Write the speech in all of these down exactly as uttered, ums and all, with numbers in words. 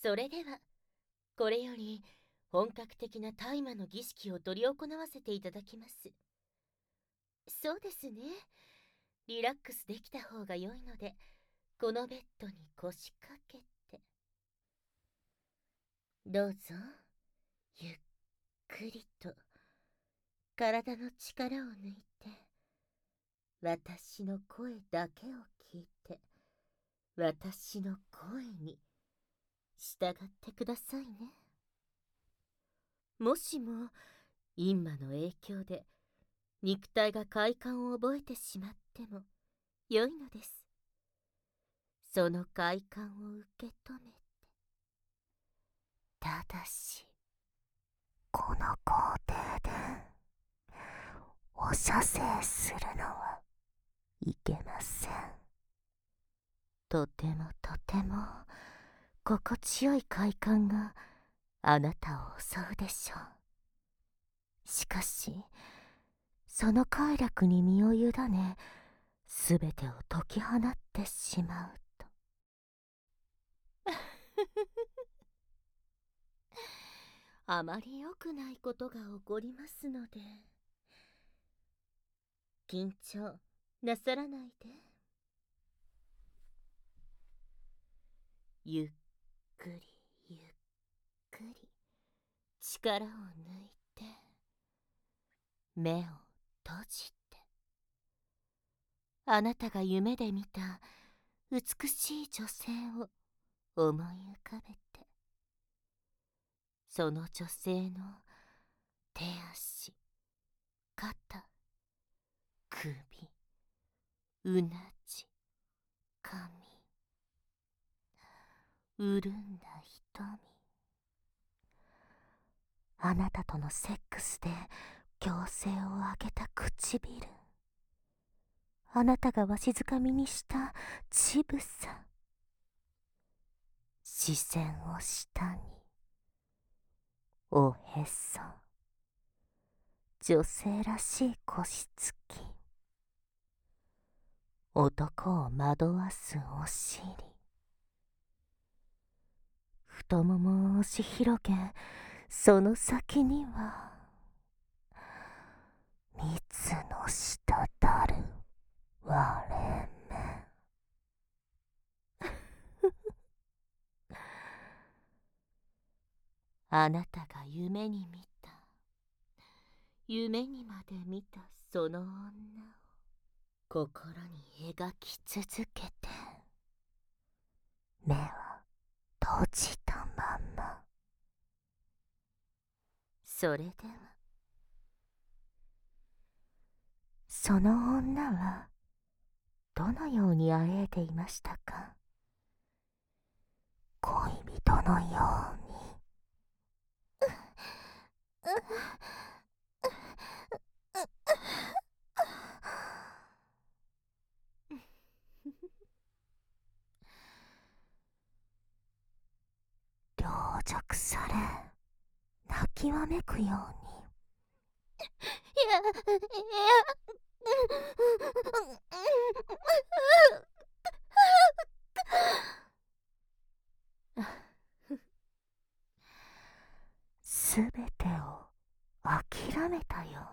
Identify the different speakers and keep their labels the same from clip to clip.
Speaker 1: それではこれより本格的な大麻の儀式を執り行わせていただきます。そうですね。リラックスできた方が良いので、このベッドに腰掛けて。どうぞ、ゆっくりと体の力を抜いて、私の声だけを聞いて、私の声に従ってくださいね。もしも陰魔の影響で肉体が快感を覚えてしまっても良いのです。その快感を受け止めて。ただし、この工程でお射精するのはいけません。とてもとても心地よい快感があなたを襲うでしょう。しかし、その快楽に身を委ね、すべてを解き放ってしまうと。あまり良くないことが起こりますので、緊張なさらないで。ゆっくりゆっくり力を抜いて、目を閉じて、あなたが夢で見た美しい女性を思い浮かべて、その女性の手足、肩、首、うなじ、髪、潤んだ瞳、あなたとのセックスで矯正を上げた唇、あなたがわしづかみにした乳房、視線を下に、おへそ、女性らしい腰つき、男を惑わすお尻、太ももを押し広げ、その先には蜜の滴る割れ目。あなたが夢に見た、夢にまで見たその女を心に描き続けて、目は閉じたまま。それでは、その女はどのようにあえいでいましたか。恋人のように。凌辱され、泣きわめくように。いや、いや、すべてを諦めたように。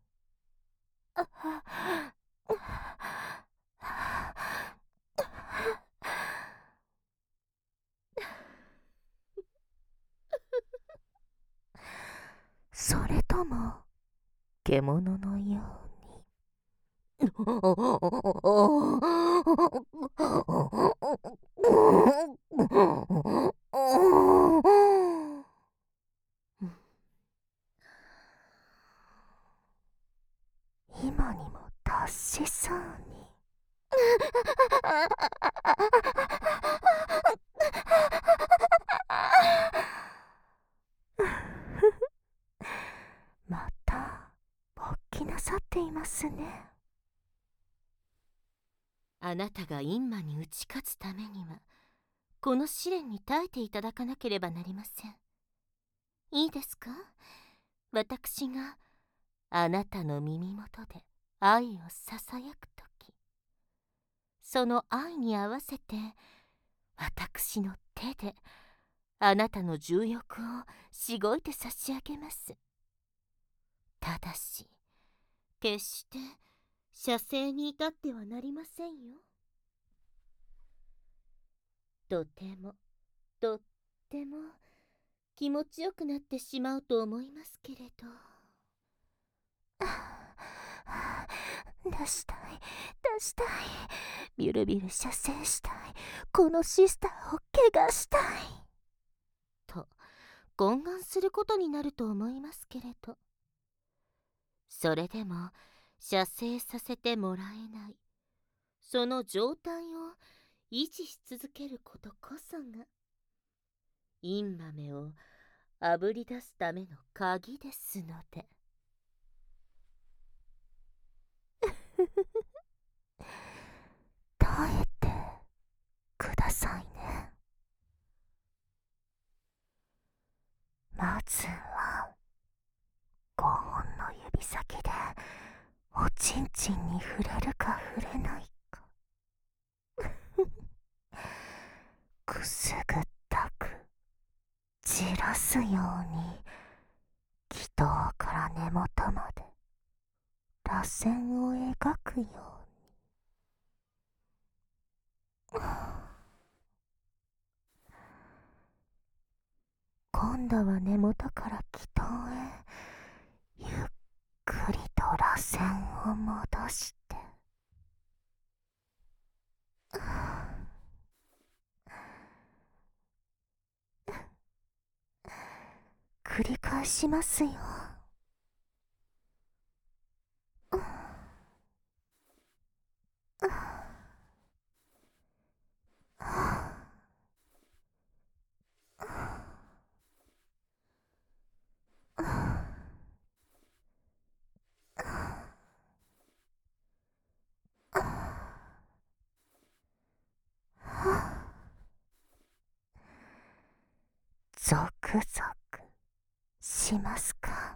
Speaker 1: それとも獣のように。今にも達しそうに。また勃起なさっていますね。あなたが陰魔に打ち勝つためには、この試練に耐えていただかなければなりません。いいですか？私があなたの耳元で愛をささやくとき、その愛に合わせて私の手であなたの重欲をしごいて差し上げます。ただし、決して射精に至ってはなりませんよ。とても、とっても気持ちよくなってしまうと思いますけれど。出したい、出したい。ビルビル射精したい。このシスターを怪我したい。と、懇願することになると思いますけれど。それでも、射精させてもらえない。その状態を維持し続けることこそが、インマメをあぶり出すための鍵ですので。耐えてくださいね。まずはごほんの指先でおちんちんに触れるか触れないかくすぐったくじらすように気頭から根元まで螺旋を描くように。今度は根元から気頭へゆっくりと螺旋を戻して繰り返しますよ。ゾクゾクしますか？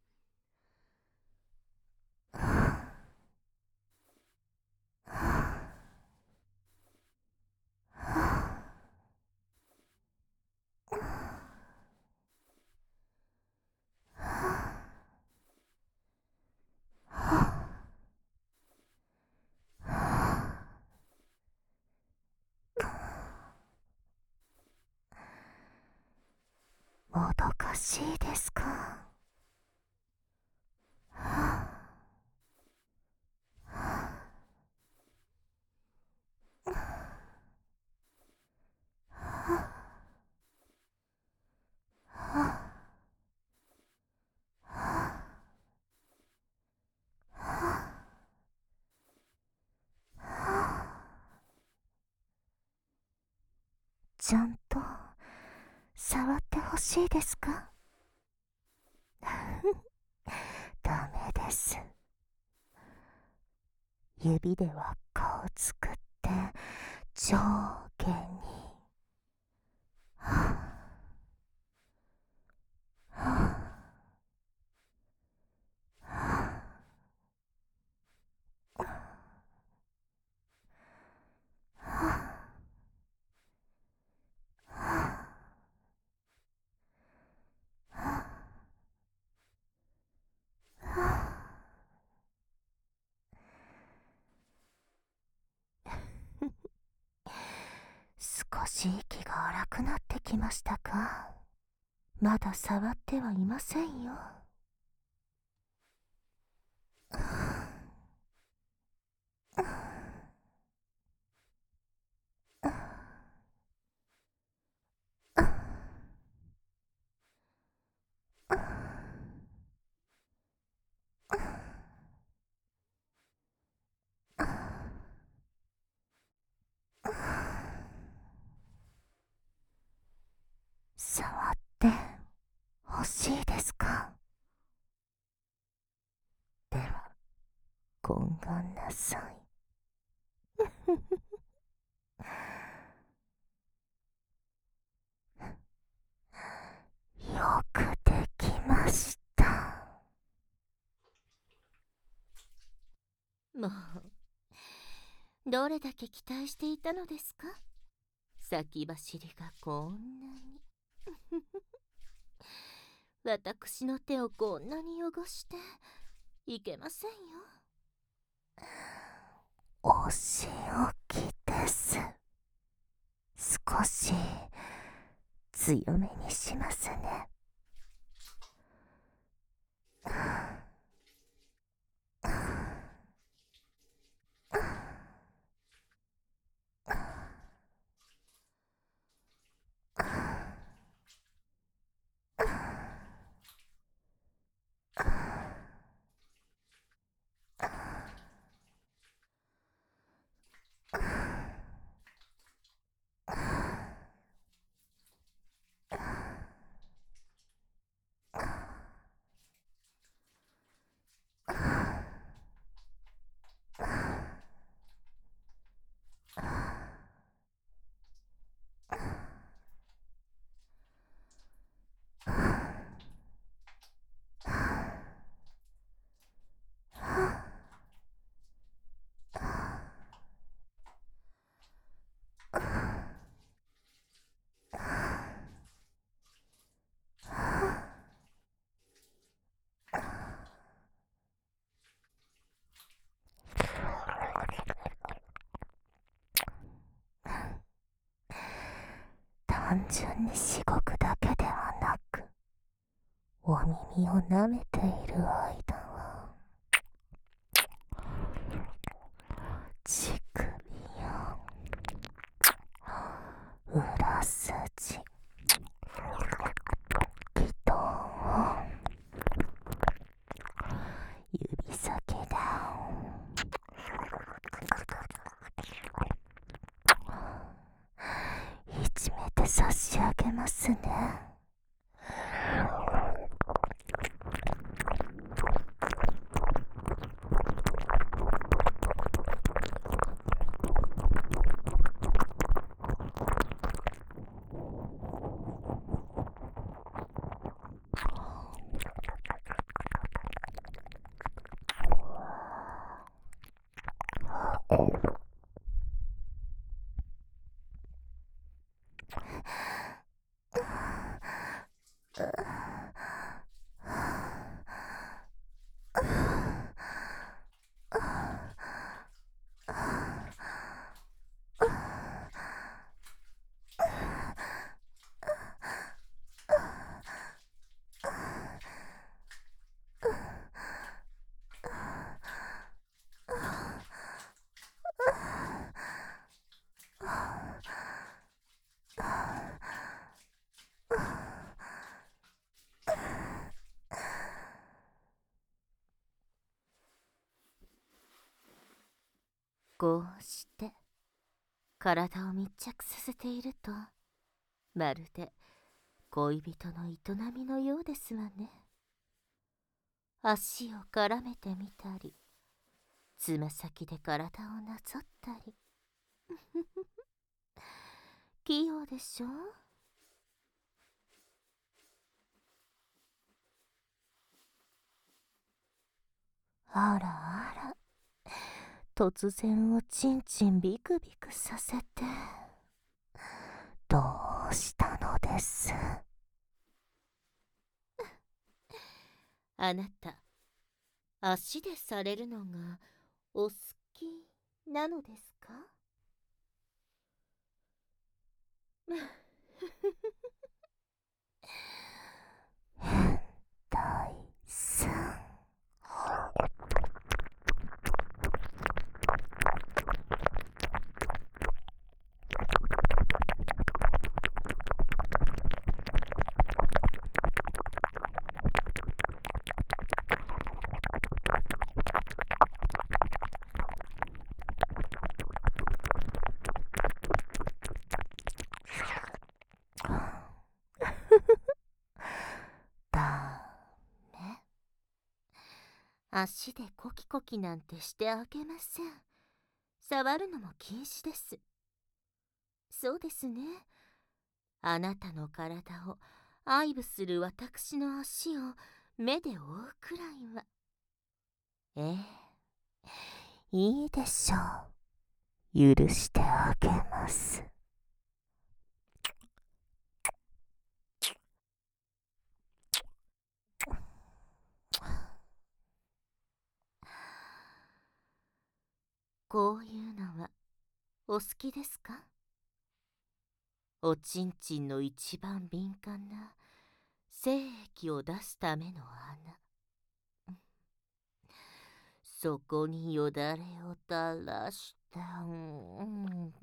Speaker 1: もどかしいですか？ちゃんと触ってほしいですか？ダメです。指で輪っかを作って上下に少し息が荒くなってきましたか？まだ触ってはいませんよ。触って欲しいですか？では懇願なさい。よくできました。もうどれだけ期待していたのですか？先走りがこんなに。 私の手をこんなに汚していけませんよ。
Speaker 2: お仕置きです。少し強めにしますね。単純にしごくだけではなく、お耳を舐めている間は、乳首や裏筋、気筒を指先でいじめて差し上げますね。
Speaker 1: こうして体を密着させていると、まるで恋人の営みのようですわね。足を絡めてみたり、つま先で体をなぞったり。器用でしょ？
Speaker 2: あらあら、突然おちんちんビクビクさせて、どうしたのです？
Speaker 1: あなた、足でされるのがお好きなのですか？
Speaker 2: 変態さん。だめ。
Speaker 1: 足でコキコキなんてしてあげません。触るのも禁止です。そうですね。あなたの体を愛撫する私の足を目で追うくらいは。
Speaker 2: ええ、いいでしょう。許してあげます。
Speaker 1: こういうのはお好きですか？おちんちんの一番敏感な精液を出すための穴。そこによだれを垂らした。うん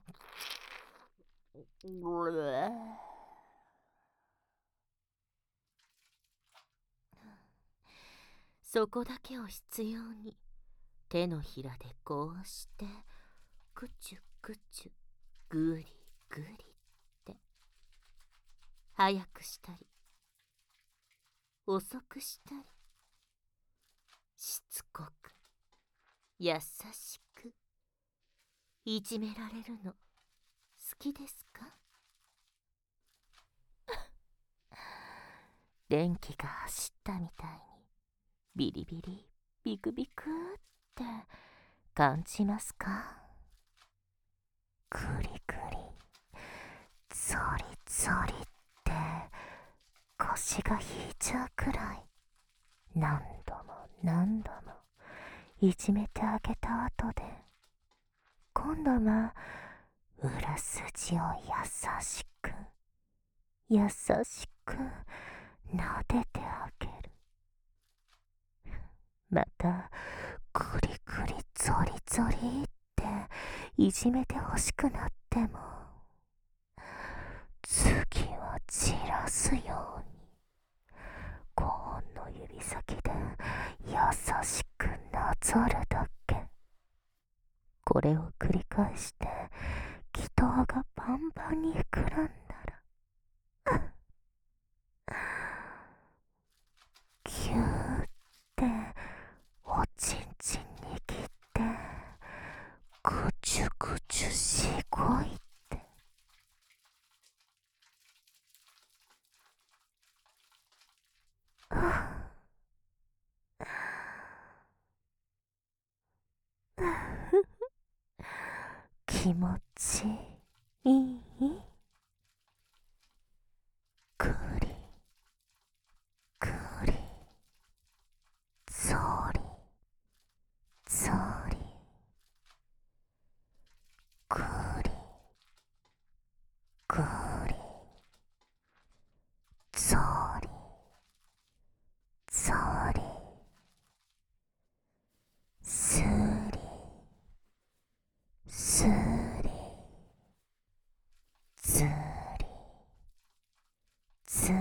Speaker 1: そこだけを必要に手のひらでこうしてくちゅくちゅぐりぐりって早くしたり遅くしたりしつこく優しくいじめられるの好きですか？電気が走ったみたいにビリビリビクビクって感じますか？グリグリゾリゾリって腰が引いちゃうくらい何度も何度もいじめてあげた後で今度は裏筋を優しく優しく撫でてあげる。またグリグリゾリゾリっていじめてほしくなっても次は散らすようにごほんの指先で優しくなぞるだけ。これを繰り返して気筒がパンパンに膨らんだらキューっておちんちん握ってぐちゅぐちゅしごいって気持ちいい？ぐりぐりぞりぞりぐりぐりぞりぞりすりすりずりずり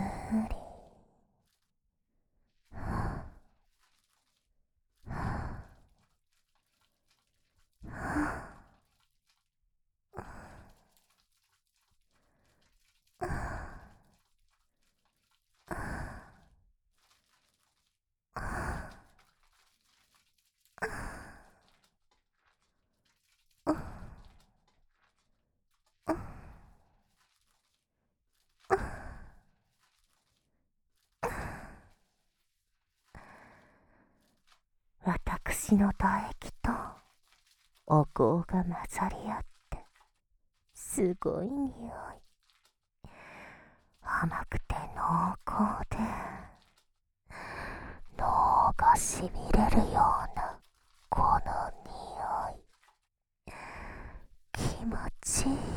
Speaker 1: 私の唾液とお香が混ざり合ってすごい匂い。甘くて濃厚で脳がしびれるようなこの匂い気持ちいい。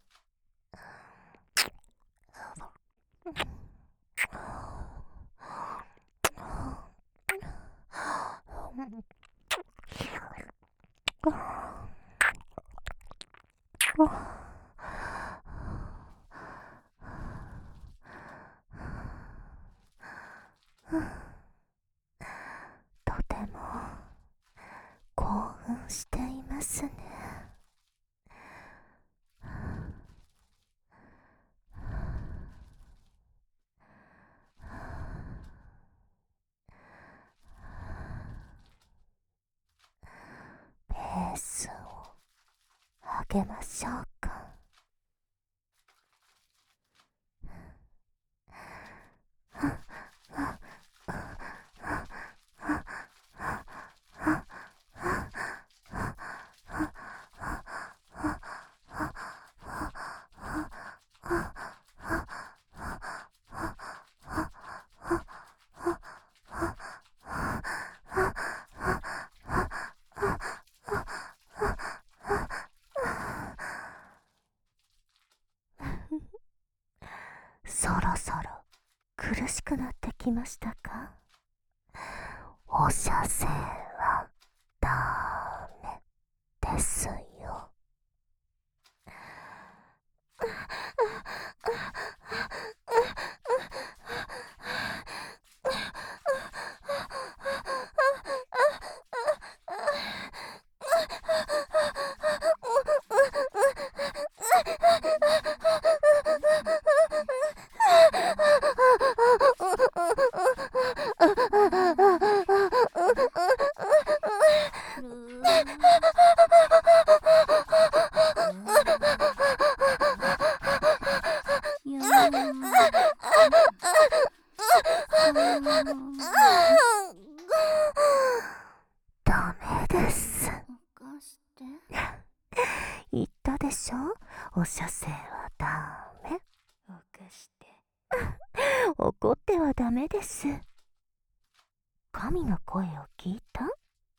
Speaker 1: とても興奮していますね。ペースを上げましょうか。
Speaker 2: そろそろ苦しくなってきましたか？お射精はダメですよ。ダメです。言ったでしょ、お射精はダメ。おかして。怒ってはダメです。神の声を聞いた？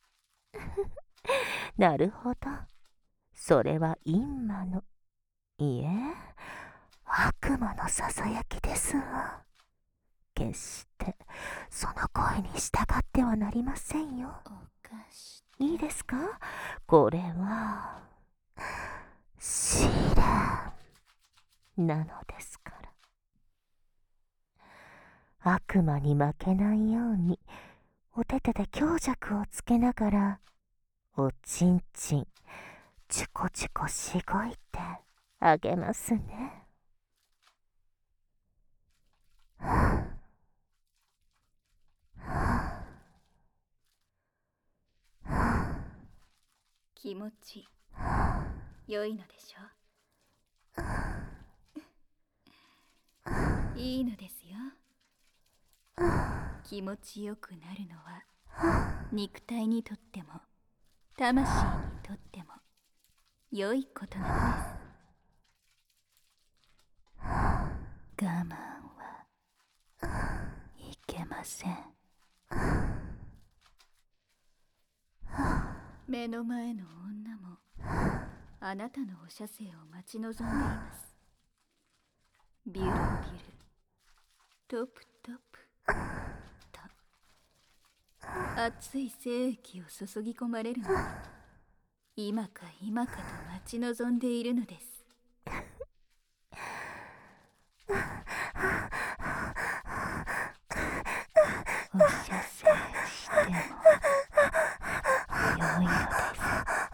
Speaker 2: なるほど。それは陰魔の、いえ、悪魔のささやきですわ。決してその声に従ってはなりませんよ。いいですか？これは試練なのですから。悪魔に負けないようにお手手で強弱をつけながらおちんちんチュコチュコしごいてあげますね。
Speaker 3: 気持ち良いのでしょう。いいのですよ。気持ちよくなるのは肉体にとっても魂にとっても良いことなのです。我慢はいけません。目の前の女もあなたのお射精を待ち望んでいます。ビュルビュルトプトプと熱い精液を注ぎ込まれるのを今か今かと待ち望んでいるのです。お射精しても良いのです。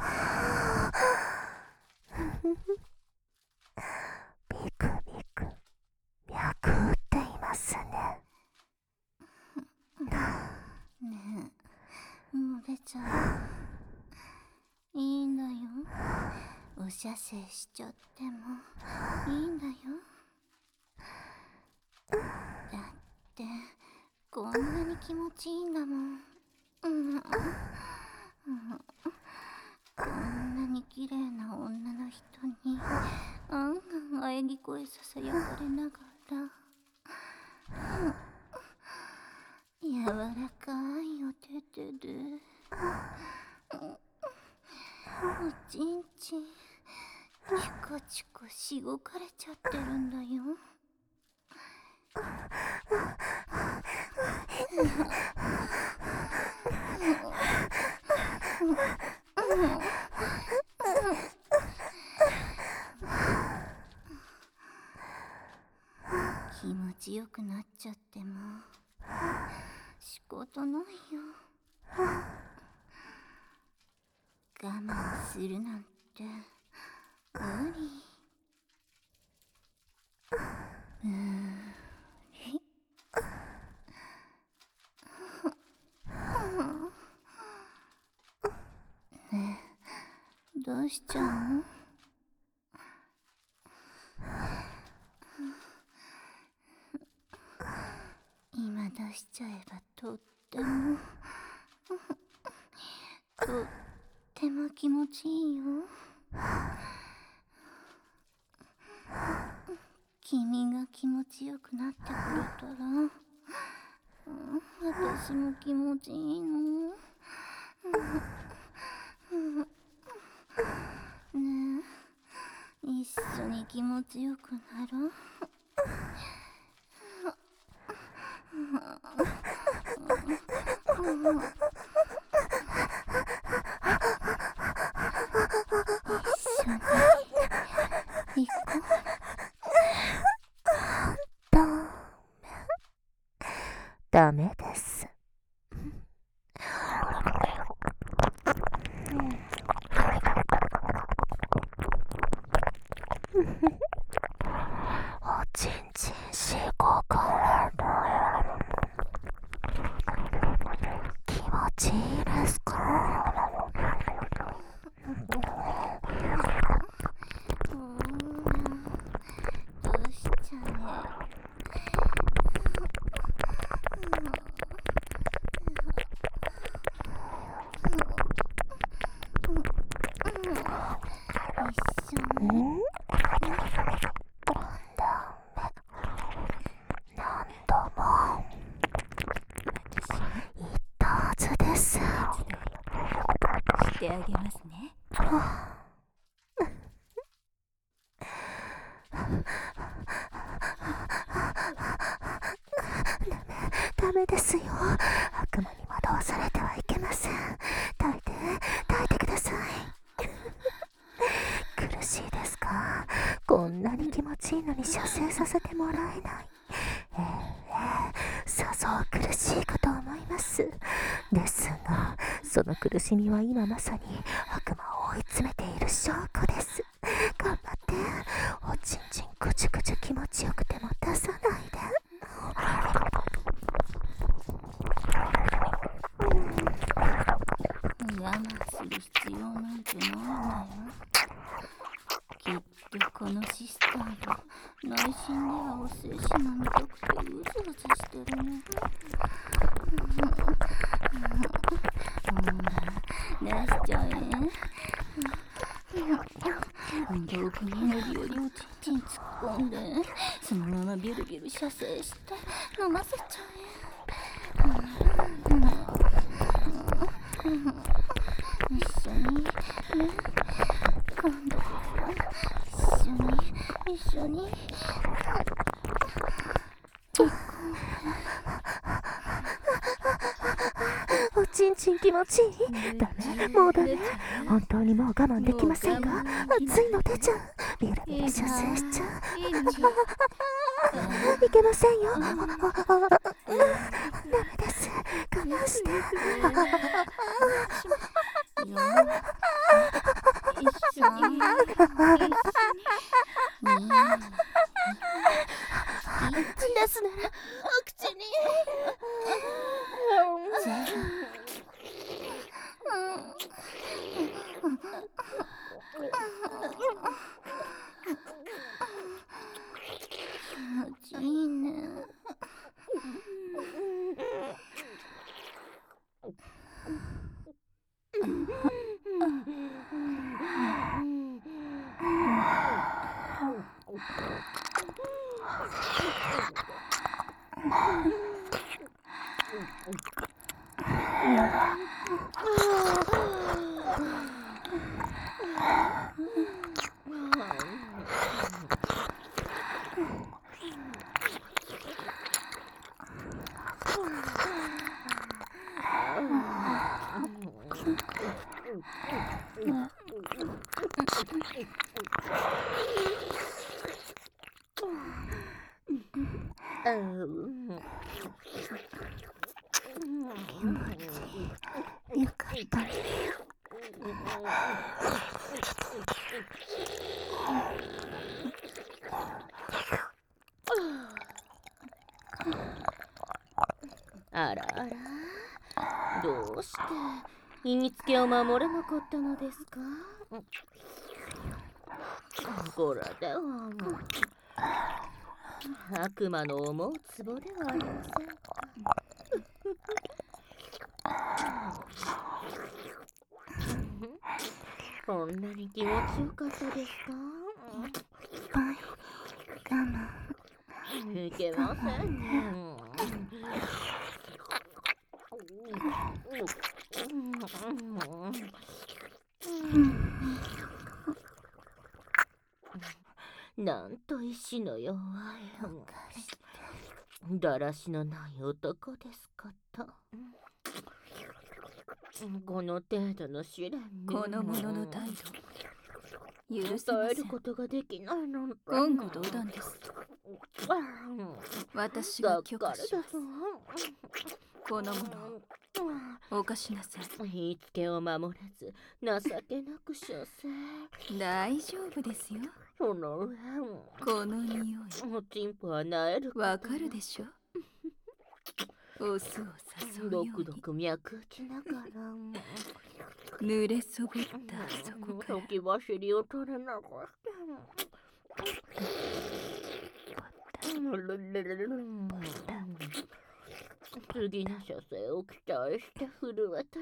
Speaker 2: ビクビク脈打っていますね。
Speaker 1: ねえ、漏れちゃう。いいんだよ。お射精しちゃってもいいんだよ。だってこんなに気持ちいいんだもん。うん、こんなに綺麗な女の人にあんあん喘ぎ声ささやかれながら、柔らかいお手手でおちんちんチコチコしごかれちゃってるんだよ。気持ちよくなっちゃっても仕方ないよ。我慢するなんて無理無理。ねえ、どうしちゃうの？今出しちゃえばとってもとっても気持ちいいよ。君が気持ちよくなってくれたら私も気持ちいいの。ねえ、一緒に気持ちよくなろう。
Speaker 2: ダメです。おちんちんしごく気持ちいいですか？
Speaker 3: どうしちゃね。一緒に。
Speaker 2: ん？何度も言ったはずです。
Speaker 3: してあげますね。
Speaker 2: ダメですよ。悪魔に惑わされてはいけません。耐えて、耐えてください。苦しいですか？こんなに気持ちいいのに射精させてもらえない。ええええ、さぞ苦しいかと思います。ですが、その苦しみは今まさに悪魔を追い詰めている証拠です。頑張って。おちんちんぐちゅぐちゅ気持ちよくても出さないで。
Speaker 3: 我慢する必要なんてないわよ。きっとこのシスターは内心ではお精子が見たくてうずうずしてるの。ほら、出しちゃえ。僕の指よりおちんちん突っ込んで、そのままビュルビュル射精して飲ませちゃえ。一緒にね、今度は一緒に一緒に
Speaker 2: おちんちん気持ちいい？ダメ、もうダメ。本当にもう我慢できませんか？熱いの出ちゃう。ビルビル射精しちゃう。いけませんよ。ダメです。我慢して。
Speaker 3: 一緒に
Speaker 1: ですならお口に。
Speaker 3: じゃあ気持ちいいね。
Speaker 2: よかったね。
Speaker 1: あらあら、どうして言いつけを守れなかったのですか？これではもう悪魔の思うツボではありませんか。こんなに気持ちよかったですか？
Speaker 2: はい、我慢。
Speaker 1: いけませんね。なんと意志の弱いだらしのない男ですこと。この程度の試練に
Speaker 3: この者の態度許せません。
Speaker 1: 耐えることができないなんて
Speaker 3: 言語道断です。 私
Speaker 1: が
Speaker 3: が許可
Speaker 1: っかりだ
Speaker 3: します。このものをお貸しなさい。
Speaker 1: 言いつけを守らず情けなく所詮。
Speaker 3: 大丈夫ですよ。
Speaker 1: その上
Speaker 3: この匂い
Speaker 1: おちんぽはなえるか
Speaker 3: わかるでしょ。オスを誘うように
Speaker 1: どくどく脈打ちながら
Speaker 3: 濡れそぼったあそこから
Speaker 1: 時走りを取れなかった次の射精を期待して震えたい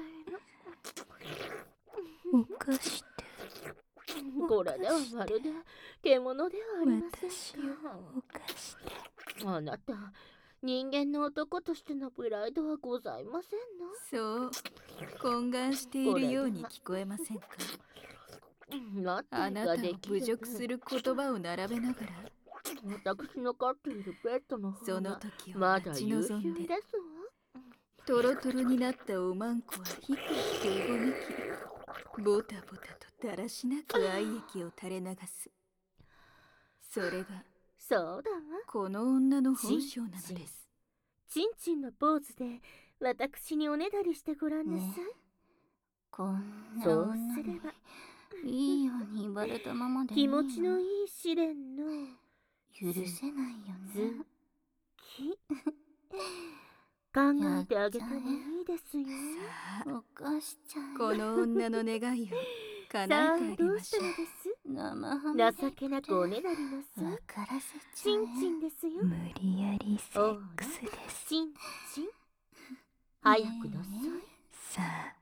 Speaker 3: おかして
Speaker 1: の。これではまるで獣ではありません
Speaker 3: 私を
Speaker 1: か。
Speaker 3: おかして
Speaker 1: あなた人間の男としてのプライドはございませんの。
Speaker 3: そう懇願しているように聞こえませんか。
Speaker 1: な
Speaker 3: あなたを
Speaker 1: んてができる
Speaker 3: 侮辱する言葉を並べながら
Speaker 1: 私の飼っているペットの方
Speaker 3: その
Speaker 1: が
Speaker 3: 時を
Speaker 1: まだ
Speaker 3: 待ち
Speaker 1: 優
Speaker 3: 望んで
Speaker 1: 秀ですわ。
Speaker 3: トロトロになったおまんこはひくひくうごめきボタボタとだらしなく愛液を垂れ流す。それが
Speaker 1: そうだわ。
Speaker 3: この女の本性なのです。
Speaker 1: チンチンのポーズで私におねだりしてごらんなさい、
Speaker 2: ねこんな
Speaker 1: そう
Speaker 2: 女に
Speaker 1: すれば
Speaker 2: いいように言われたままでいい
Speaker 1: 気持ちのいい試練の
Speaker 2: 許せないよ
Speaker 1: ず
Speaker 2: ね。
Speaker 1: き考えてあげてもいいですよ。
Speaker 3: さあ
Speaker 2: おかしちゃん
Speaker 3: この女の願いを叶
Speaker 1: さあ
Speaker 3: えてあげ
Speaker 1: どうした
Speaker 3: ましょう。
Speaker 1: のです
Speaker 2: 生ハム
Speaker 1: 情けなくおねだりなさ
Speaker 2: わ
Speaker 1: い。
Speaker 2: からせちゃ
Speaker 1: チ
Speaker 2: え
Speaker 1: ンチンですよ。
Speaker 3: 無理やりセックスです。
Speaker 1: チンチン早くなさい、
Speaker 3: さあ